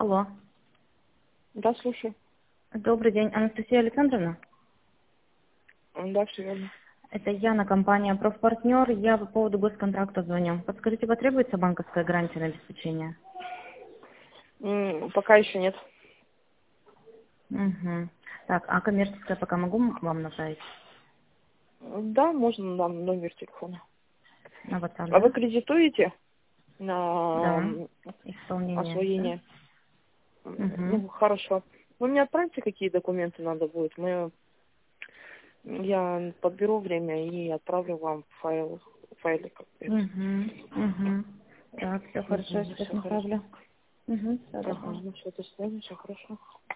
Алло. Да, слушаю. Добрый день, Анастасия Александровна. Да, все верно. Это Яна, компания «Профпартнер». Я по поводу госконтракта звоню. Подскажите, потребуется банковская гарантия на обеспечение? Пока еще нет. Угу. Так, а коммерческая пока могу вам направить? Да, можно нам номер телефона. На WhatsApp, А вы да? кредитуете на Да. Исполнение, да? освоение? Угу. Ну, хорошо. Вы мне отправьте, какие документы надо будет. Я подберу время и отправлю вам файлы как это. Угу. Угу. Так, все хорошо, Ну, сейчас все хорошо. направлю. Угу, все, до Ага, свидания. ну все, до свидания, все хорошо.